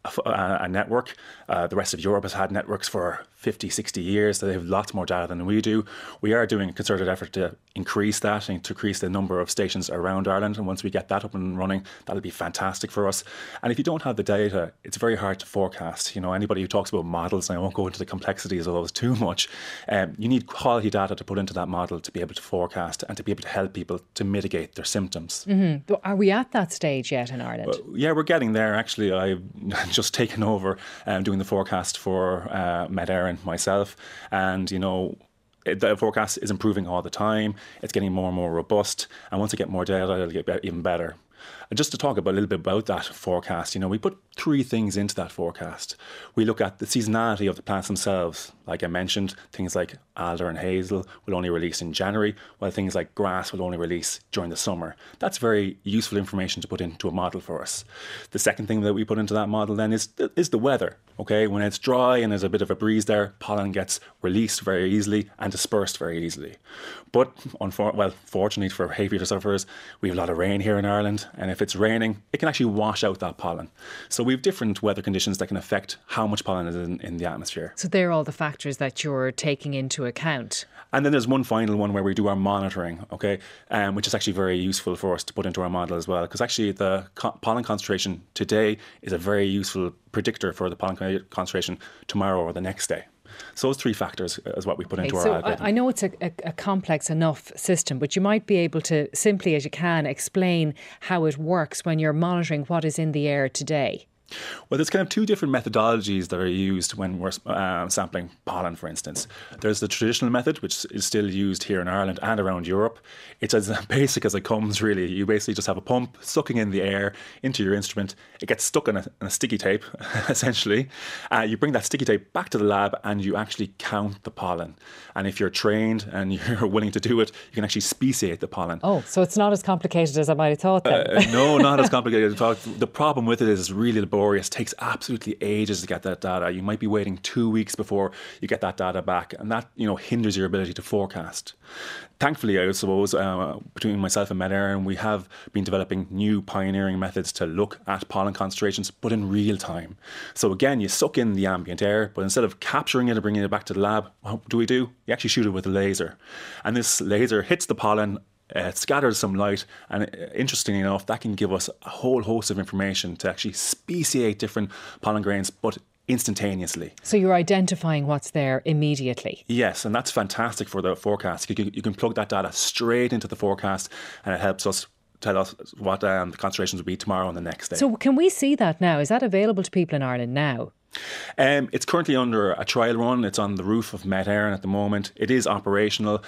a network. The rest of Europe has had networks for 50, 60 years, so they have lots more data than we do. We are doing a concerted effort to increase that and to increase the number of stations around Ireland. And once we get that up and running, that'll be fantastic for us. And if you don't have the data, it's very hard to forecast. You know, anybody who talks about models, and I won't go into the complexities of those too much, you need quality data to put into that model to be able to forecast and to be able to help people to mitigate their symptoms. Mm-hmm. But are we at that stage yet in Ireland? Yeah, we're getting there. Actually, I've just taken over doing the forecast for Met Éireann myself, and you know, the forecast is improving all the time. It's getting more and more robust, and once I get more data, it'll get even better. And just to talk a little bit about that forecast, you know, we put three things into that forecast. We look at the seasonality of the plants themselves. Like I mentioned, things like alder and hazel will only release in January, while things like grass will only release during the summer. That's very useful information to put into a model for us. The second thing that we put into that model then is the weather. Okay, when it's dry and there's a bit of a breeze there, pollen gets released very easily and dispersed very easily. But fortunately for hay fever sufferers, we have a lot of rain here in Ireland, and if it's raining, it can actually wash out that pollen. So we have different weather conditions that can affect how much pollen is in the atmosphere. So they're all the factors that you're taking into account. And then there's one final one where we do our monitoring, okay, which is actually very useful for us to put into our model as well, because actually the pollen concentration today is a very useful predictor for the pollen concentration tomorrow or the next day. So those three factors is what we put into our algorithm. I know it's a complex enough system, but you might be able to, simply as you can, explain how it works when you're monitoring what is in the air today. Well, there's kind of two different methodologies that are used when we're sampling pollen, for instance. There's the traditional method, which is still used here in Ireland and around Europe. It's as basic as it comes, really. You basically just have a pump sucking in the air into your instrument. It gets stuck in a sticky tape, essentially. You bring that sticky tape back to the lab and you actually count the pollen. And if you're trained and you're willing to do it, you can actually speciate the pollen. Oh, so it's not as complicated as I might have thought then. No, not as complicated as I thought. The problem with it is it's really laborious. It takes absolutely ages to get that data. You might be waiting 2 weeks before you get that data back, and that, you know, hinders your ability to forecast. Thankfully, I suppose, between myself and Met Éireann, we have been developing new pioneering methods to look at pollen concentrations, but in real time. So again, you suck in the ambient air, but instead of capturing it and bringing it back to the lab, what do? You actually shoot it with a laser. And this laser hits the pollen, it scatters some light, and interestingly enough, that can give us a whole host of information to actually speciate different pollen grains, but instantaneously. So you're identifying what's there immediately? Yes, and that's fantastic for the forecast. You can plug that data straight into the forecast, and it helps us tell us what the concentrations will be tomorrow and the next day. So can we see that now? Is that available to people in Ireland now? It's currently under a trial run. It's on the roof of Met Éireann at the moment. It is operational.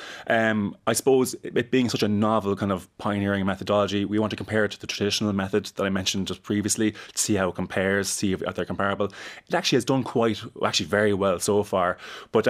I suppose it being such a novel kind of pioneering methodology, we want to compare it to the traditional method that I mentioned just previously to see how it compares, see if they're comparable. It actually has done very well so far. But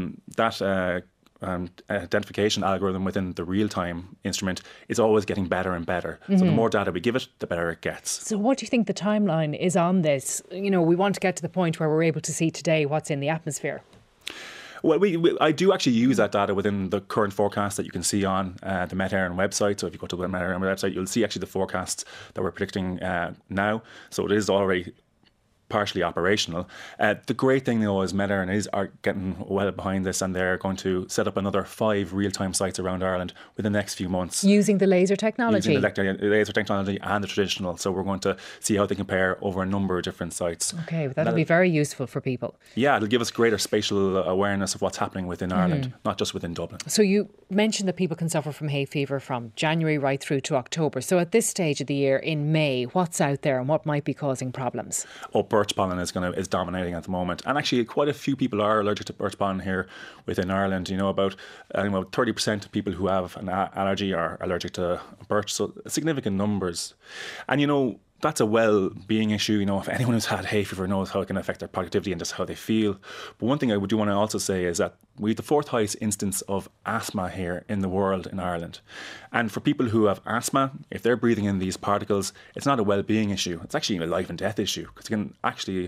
that identification algorithm within the real-time instrument is always getting better and better. Mm-hmm. So the more data we give it, the better it gets. So what do you think the timeline is on this? You know, we want to get to the point where we're able to see today what's in the atmosphere. Well, I do actually use that data within the current forecast that you can see on the Met Éireann website. So if you go to the Met Éireann website, you'll see actually the forecasts that we're predicting now. So it is already partially operational. The great thing though is Met Éireann are getting well behind this, and they're going to set up another 5 real-time sites around Ireland within the next few months. Using the laser technology. Using the laser technology and the traditional. So we're going to see how they compare over a number of different sites. Okay, well, that'll be very useful for people. Yeah, it'll give us greater spatial awareness of what's happening within Ireland, not just within Dublin. So you mentioned that people can suffer from hay fever from January right through to October. So at this stage of the year, in May, what's out there and what might be causing problems? Birch pollen is dominating at the moment, and actually quite a few people are allergic to birch pollen here within Ireland. About 30% of people who have an allergy are allergic to birch, so significant numbers. And that's a well-being issue. If anyone who's had hay fever knows how it can affect their productivity and just how they feel. But one thing I do want to also say is that we have the 4th highest instance of asthma here in the world in Ireland. And for people who have asthma, if they're breathing in these particles, it's not a well-being issue. It's actually a life and death issue, because it can actually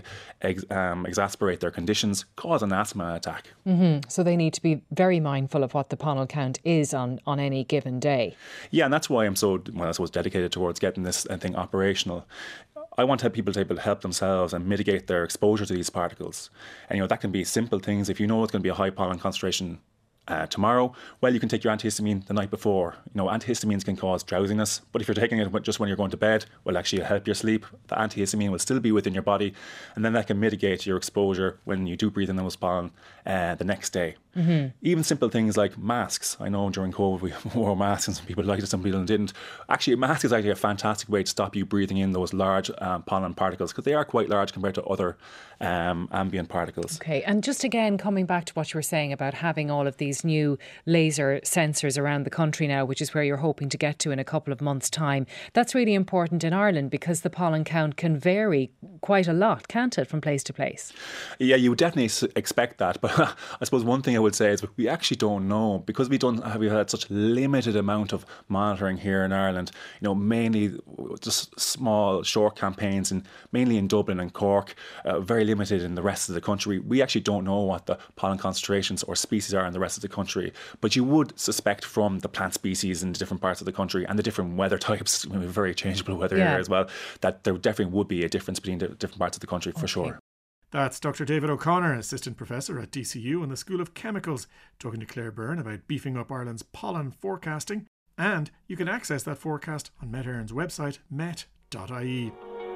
exacerbate their conditions, cause an asthma attack. Mm-hmm. So they need to be very mindful of what the pollen count is on any given day. Yeah, and that's why I'm so, dedicated towards getting this thing operational. I want to have people able to help themselves and mitigate their exposure to these particles. And that can be simple things. If you know it's going to be a high pollen concentration tomorrow, well, you can take your antihistamine the night before. Antihistamines can cause drowsiness, but if you're taking it just when you're going to bed, well, actually it'll help your sleep. The antihistamine will still be within your body, and then that can mitigate your exposure when you do breathe in those pollen the next day. Mm-hmm. Even simple things like masks. I know during COVID we wore masks and some people liked it, some people didn't. Actually, a mask is actually a fantastic way to stop you breathing in those large pollen particles, because they are quite large compared to other ambient particles. Okay, and just again coming back to what you were saying about having all of these new laser sensors around the country now, which is where you're hoping to get to in a couple of months' time. That's really important in Ireland, because the pollen count can vary quite a lot, can't it, from place to place? Yeah, you would definitely expect that, but I suppose one thing I would say is we actually don't know, because we've had such limited amount of monitoring here in Ireland. Mainly just small, short campaigns, and mainly in Dublin and Cork, very limited in the rest of the country. We actually don't know what the pollen concentrations or species are in the rest of the country, but you would suspect from the plant species in the different parts of the country and the different weather types, very changeable weather here as well, that there definitely would be a difference between the different parts of the country for sure. That's Dr. David O'Connor, Assistant Professor at DCU in the School of Chemicals, talking to Claire Byrne about beefing up Ireland's pollen forecasting. And you can access that forecast on Met Éireann's website, met.ie.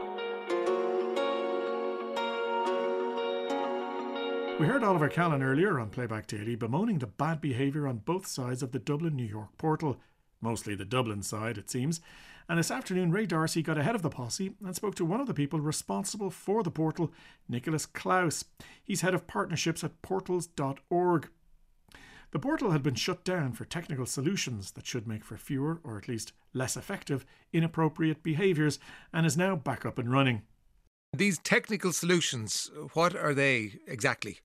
We heard Oliver Callan earlier on Playback Daily bemoaning the bad behaviour on both sides of the Dublin-New York portal. Mostly the Dublin side, it seems. And this afternoon, Ray D'Arcy got ahead of the posse and spoke to one of the people responsible for the portal, Nicholas Klaus. He's head of partnerships at portals.org. The portal had been shut down for technical solutions that should make for fewer, or at least less effective, inappropriate behaviours, and is now back up and running. These technical solutions, what are they exactly?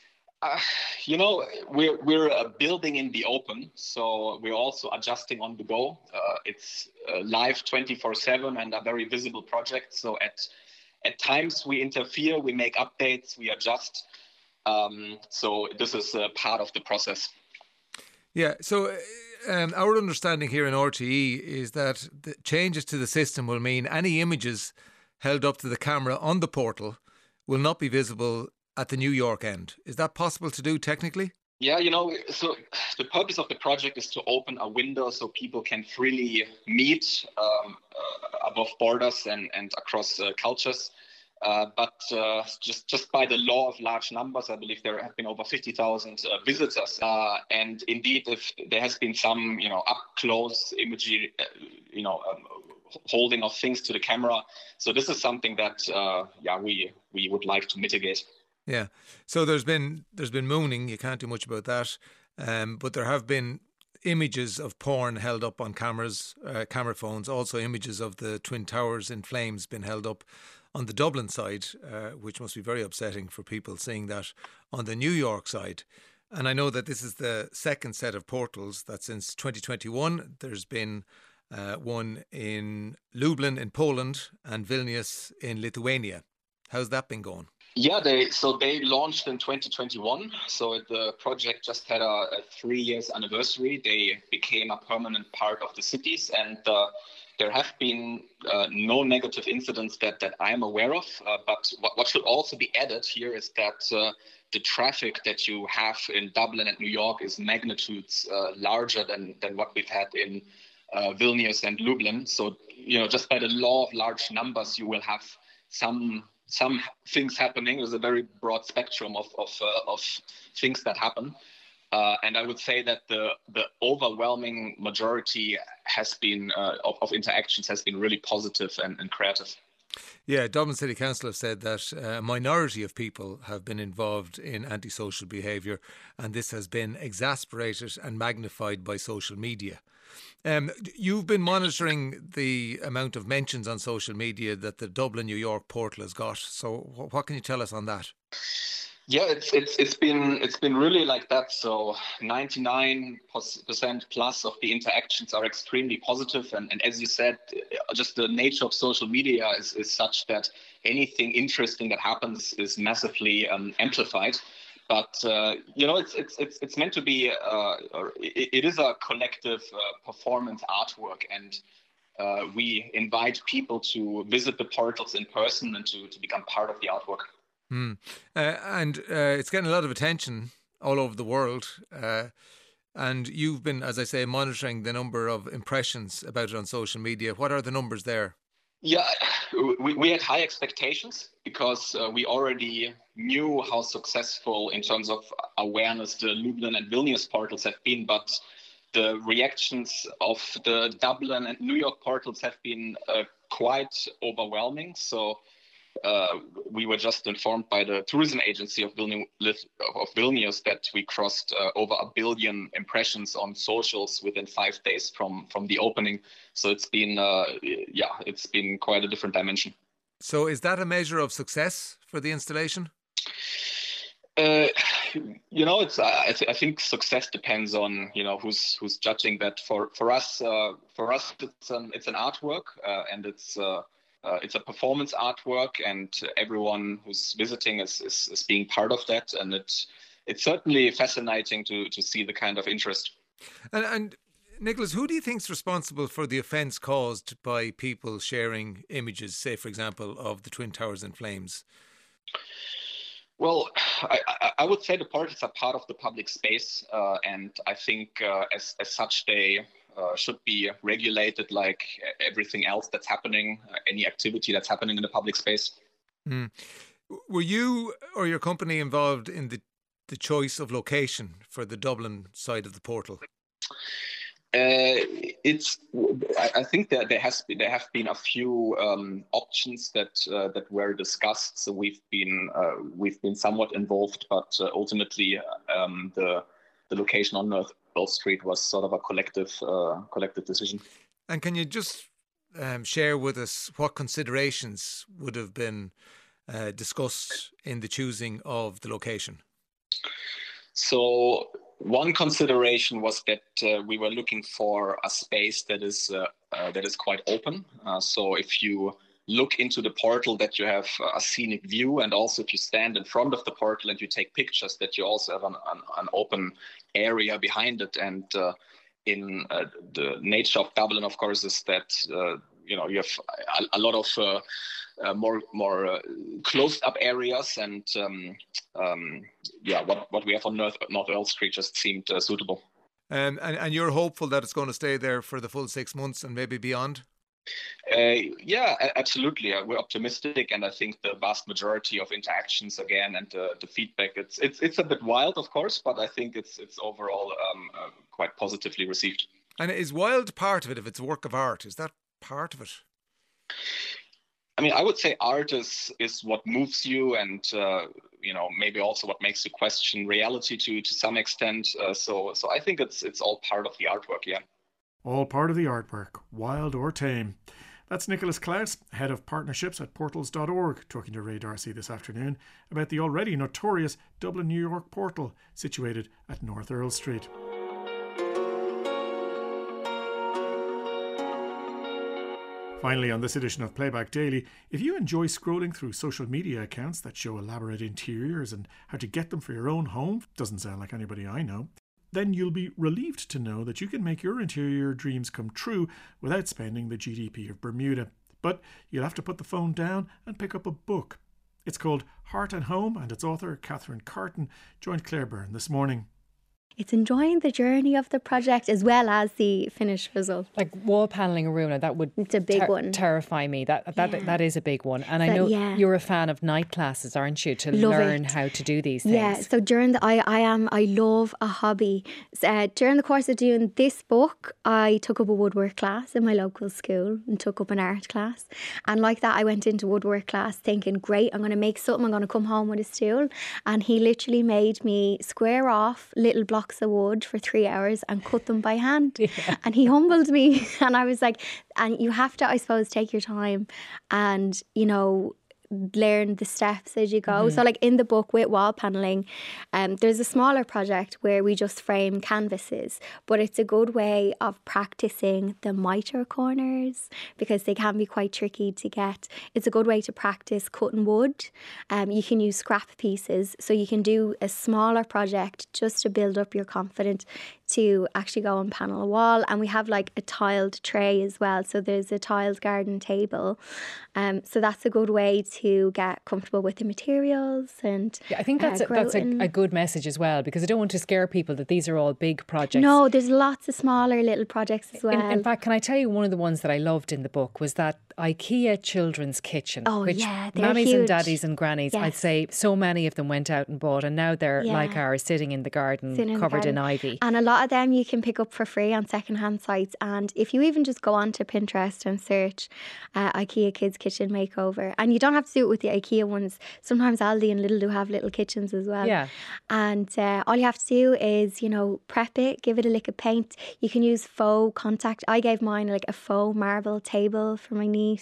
We're building in the open, so we're also adjusting on the go. It's live 24/7 and a very visible project. So at times we interfere, we make updates, we adjust. So this is part of the process. Yeah. So our understanding here in RTE is that the changes to the system will mean any images held up to the camera on the portal will not be visible at the New York end. Is that possible to do technically? Yeah, so the purpose of the project is to open a window so people can freely meet above borders and across cultures. But just by the law of large numbers, I believe there have been over 50,000 visitors. And indeed, if there has been some, up close imagery, holding of things to the camera. So this is something that, we would like to mitigate. Yeah. So there's been mooning. You can't do much about that. But there have been images of porn held up on cameras, camera phones. Also images of the Twin Towers in flames been held up on the Dublin side, which must be very upsetting for people seeing that on the New York side. And I know that this is the second set of portals that since 2021 there's been one in Lublin in Poland and Vilnius in Lithuania. How's that been going? Yeah, they launched in 2021. So the project just had a 3 years anniversary. They became a permanent part of the cities, and there have been no negative incidents that I'm aware of. But what should also be added here is that the traffic that you have in Dublin and New York is magnitudes larger than what we've had in Vilnius and Lublin. So, just by the law of large numbers, you will have some things happening. There's a very broad spectrum of things that happen. And I would say that the overwhelming majority has been of interactions has been really positive and creative. Yeah, Dublin City Council have said that a minority of people have been involved in antisocial behaviour, and this has been exasperated and magnified by social media. You've been monitoring the amount of mentions on social media that the Dublin New York portal has got. So what can you tell us on that? Yeah, it's been really like that. So 99% plus of the interactions are extremely positive, and as you said, just the nature of social media is such that anything interesting that happens is massively amplified. But it's meant to be. It is a collective performance artwork, and we invite people to visit the portals in person and to become part of the artwork. And it's getting a lot of attention all over the world. And you've been, as I say, monitoring the number of impressions about it on social media. What are the numbers there? Yeah, we had high expectations because we already knew how successful in terms of awareness the Lublin and Vilnius portals have been, but the reactions of the Dublin and New York portals have been quite overwhelming. So we were just informed by the tourism agency of Vilnius that we crossed over 1 billion impressions on socials within 5 days from the opening. So it's been it's been quite a different dimension. So is that a measure of success for the installation? I think success depends on who's judging that. For us it's an artwork and it's a performance artwork, and everyone who's visiting is being part of that, and it's certainly fascinating to see the kind of interest. And Nicholas, who do you think's responsible for the offence caused by people sharing images, say for example, of the Twin Towers in flames? Well, I would say the portals are part of the public space, and I think as such they should be regulated like everything else that's happening, any activity that's happening in the public space. Were you or your company involved in the choice of location for the Dublin side of the portal? I think that there have been a few options that were discussed. So we've been somewhat involved, but ultimately the location on North Earl Street was sort of a collective decision. And can you just share with us what considerations would have been discussed in the choosing of the location? So one consideration was that we were looking for a space that is quite open. So if you look into the portal, that you have a scenic view, and also if you stand in front of the portal and you take pictures, that you also have an open area behind it. And in the nature of Dublin, of course, is that you have a lot of more closed up areas, and what we have on North Earl Street just seemed suitable. And you're hopeful that it's going to stay there for the full 6 months and maybe beyond? Yeah, absolutely. We're optimistic, and I think the vast majority of interactions again and the feedback, it's a bit wild, of course, but I think it's overall quite positively received. And is wild part of it? If it's a work of art, is that part of it? I mean, I would say art is what moves you, and maybe also what makes you question reality to some extent. So I think it's all part of the artwork. Yeah. All part of the artwork, wild or tame. That's Nicholas Klaus, Head of Partnerships at Portals.org, talking to Ray D'Arcy this afternoon about the already notorious Dublin New York portal situated at North Earl Street. Finally, on this edition of Playback Daily, if you enjoy scrolling through social media accounts that show elaborate interiors and how to get them for your own home, doesn't sound like anybody I know, then you'll be relieved to know that you can make your interior dreams come true without spending the GDP of Bermuda. But you'll have to put the phone down and pick up a book. It's called Heart and Home, and its author, Catherine Carton, joined Claire Byrne this morning. It's enjoying the journey of the project as well as the finished result. Like wall panelling a room, now that would it's a big one. Terrify me. That is a big one. And I know you're a fan of night classes, aren't you, to learn how to do these things? Yeah, so during I love a hobby. During the course of doing this book, I took up a woodwork class in my local school and took up an art class. And like that, I went into woodwork class thinking, great, I'm going to make something, I'm going to come home with a stool. And he literally made me square off little blocks of wood for 3 hours and cut them by hand. And he humbled me. And I was like, and you have to, I suppose, take your time and, you know, learn the steps as you go. So like in the book with wall panelling, there's a smaller project where we just frame canvases, but it's a good way of practicing the miter corners because they can be quite tricky to get. It's a good way to practice cutting wood. You can use scrap pieces, so you can do a smaller project just to build up your confidence to actually go and panel a wall. And we have like a tiled tray as well, so there's a tiled garden table, so that's a good way to get comfortable with the materials. And I think that's a good message as well, because I don't want to scare people that these are all big projects. No, there's lots of smaller little projects as well. In fact, can I tell you, one of the ones that I loved in the book was that IKEA children's kitchen, which mammies and daddies and grannies, I'd say so many of them went out and bought, and now they're like ours, sitting in the garden covered in ivy. And a lot of them you can pick up for free on secondhand sites. And if you even just go onto Pinterest and search IKEA Kids Kitchen Makeover, and you don't have to do it with the IKEA ones, sometimes Aldi and Lidl do have little kitchens as well. Yeah. And all you have to do is, you know, prep it, give it a lick of paint. You can use faux contact. I gave mine like a faux marble table for my niece.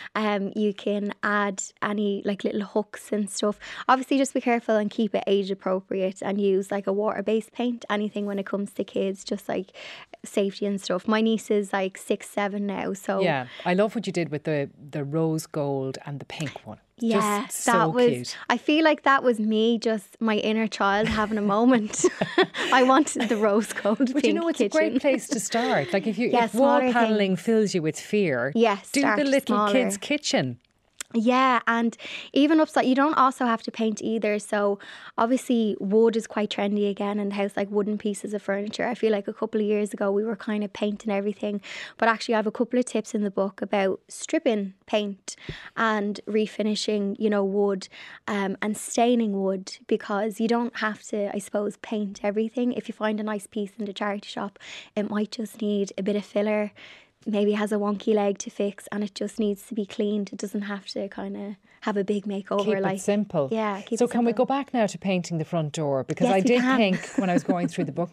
You can add any like little hooks and stuff. Obviously just be careful and keep it age appropriate, and use like a water-based paint, anything when it comes to kids, just like safety and stuff. My niece is like 6-7 now, so yeah, I love what you did with the rose gold and the pink one. Yeah, just so that was cute. I feel like that was me, just my inner child having a moment. I wanted the rose gold. But you know, it's kitchen. a great place to start. Like if wall panelling fills you with fear, do the little kids' kitchen. Yeah, and even upside, you don't also have to paint either. So obviously wood is quite trendy again in the house, like wooden pieces of furniture. I feel like a couple of years ago we were kind of painting everything, but actually I have a couple of tips in the book about stripping paint and refinishing, you know, wood, and staining wood, because you don't have to, I suppose, paint everything. If you find a nice piece in the charity shop, it might just need a bit of filler. Maybe has a wonky leg to fix and it just needs to be cleaned. It doesn't have to kind of have a big makeover. Keep it simple. Yeah. So can we go back now to painting the front door? Because I did think when I was going through the book,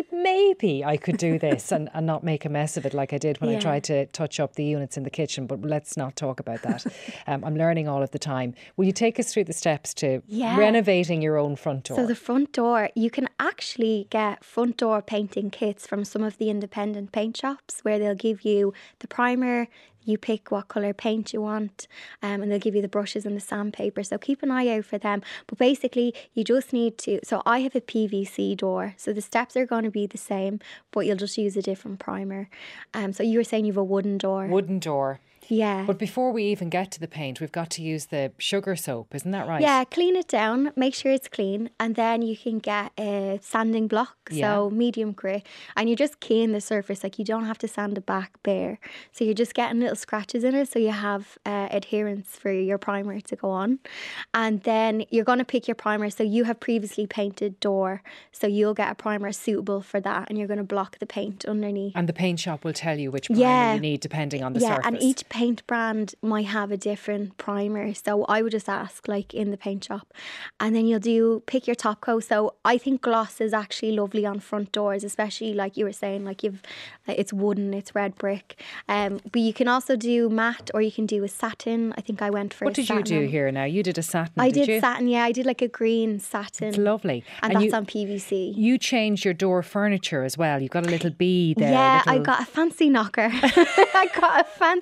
maybe I could do this and not make a mess of it like I did when I tried to touch up the units in the kitchen. But let's not talk about that. I'm learning all of the time. Will you take us through the steps to renovating your own front door? So the front door, you can actually get front door painting kits from some of the independent paint shops, where they'll give you the primer, you pick what colour paint you want, and they'll give you the brushes and the sandpaper. So keep an eye out for them. But basically, you just need to... So I have a PVC door. So the steps are going to be the same, but you'll just use a different primer. So you were saying you have a wooden door. Wooden door. Yeah. But before we even get to the paint, we've got to use the sugar soap, isn't that right? Yeah, clean it down, make sure it's clean, and then you can get a sanding block, so medium grit, and you just key the surface, like you don't have to sand it back bare. So you're just getting little scratches in it so you have adherence for your primer to go on. And then you're going to pick your primer. So you have previously painted door, so you'll get a primer suitable for that, and you're going to block the paint underneath. And the paint shop will tell you which primer you need depending on the surface. Yeah, and each paint brand might have a different primer, so I would just ask like in the paint shop, and then you'll pick your top coat. So I think gloss is actually lovely on front doors, especially like you were saying, like it's wooden, it's red brick, but you can also do matte or you can do a satin. I think I went for what did you do here now? You did a satin. I did satin, yeah. I did like a green satin. It's lovely. And that's on PVC. You changed your door furniture as well. You've got a little bee there. Yeah, I got a fancy knocker. I got a fancy knocker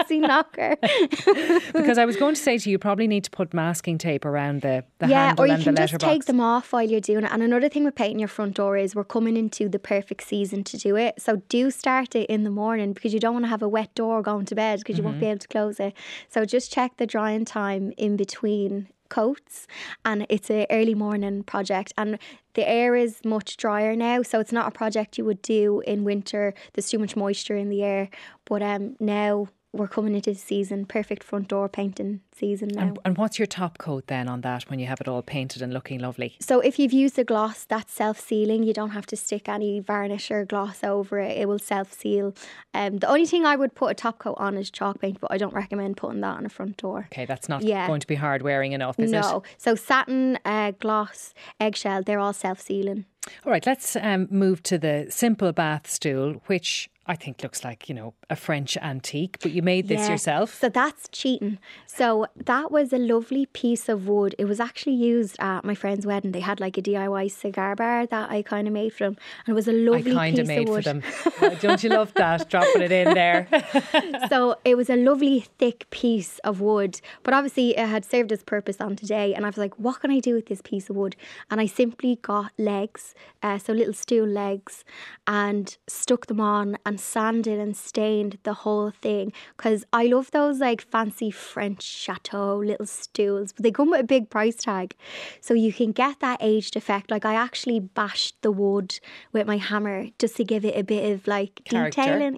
locker. Because I was going to say to you, you probably need to put masking tape around the handle or you and can the just letterbox. take them off while you're doing it. And another thing with painting your front door is we're coming into the perfect season to do it. So do start it in the morning, because you don't want to have a wet door going to bed, because you won't be able to close it. So just check the drying time in between coats, and it's an early morning project, and the air is much drier now, so it's not a project you would do in winter. There's too much moisture in the air, but now we're coming into the season, perfect front door painting season now. And what's your top coat then on that when you have it all painted and looking lovely? So if you've used a gloss, that's self-sealing. You don't have to stick any varnish or gloss over it. It will self-seal. The only thing I would put a top coat on is chalk paint, but I don't recommend putting that on a front door. Okay, that's not going to be hard wearing enough, is it? No. So satin, gloss, eggshell, they're all self-sealing. All right, let's move to the simple bath stool, which I think looks like, a French antique, but you made this yourself. So that's cheating. So that was a lovely piece of wood. It was actually used at my friend's wedding. They had like a DIY cigar bar that I kind of made for them. And it was a lovely piece of wood. I kind of made for them. Don't you love that? Dropping it in there. So it was a lovely thick piece of wood. But obviously it had served its purpose on today. And I was like, what can I do with this piece of wood? And I simply got legs, so little stool legs, and stuck them on and sanded and stained the whole thing, because I love those like fancy French chateau little stools, but they come with a big price tag, so you can get that aged effect. Like I actually bashed the wood with my hammer just to give it a bit of like character. Detailing.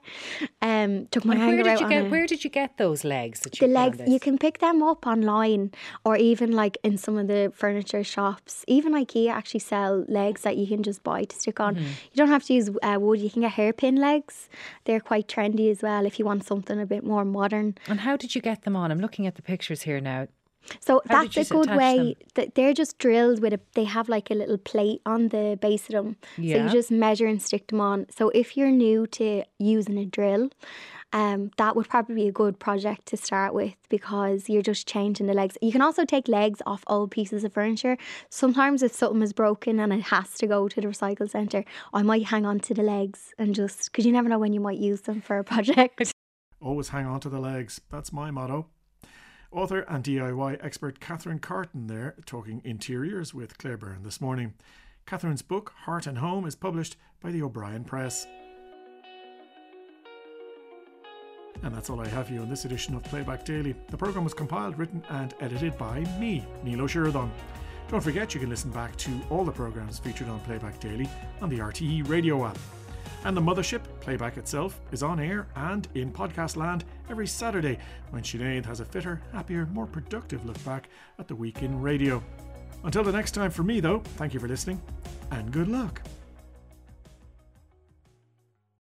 Took my hanger out on it. Where did you get those legs? The legs, you can pick them up online, or even like in some of the furniture shops. Even IKEA actually sell legs that you can just buy to stick on. You don't have to use wood. You can get hairpin legs. They're quite trendy as well if you want something a bit more modern. And how did you get them on? I'm looking at the pictures here now. So that's a good way. They're just drilled with they have like a little plate on the base of them. Yeah. So you just measure and stick them on. So if you're new to using a drill, that would probably be a good project to start with, because you're just changing the legs. You can also take legs off old pieces of furniture. Sometimes if something is broken and it has to go to the recycle centre, I might hang on to the legs, and just because you never know when you might use them for a project. Always hang on to the legs. That's my motto. Author and DIY expert Catherine Carton there, talking interiors with Claire Byrne this morning. Catherine's book, Heart and Home, is published by the O'Brien Press. And that's all I have for you in this edition of Playback Daily. The programme was compiled, written and edited by me, Neil O'Sheridan. Don't forget you can listen back to all the programmes featured on Playback Daily on the RTE radio app. And the Mothership, Playback itself, is on air and in podcast land every Saturday when Sinead has a fitter, happier, more productive look back at the week in radio. Until the next time, for me though, thank you for listening and good luck.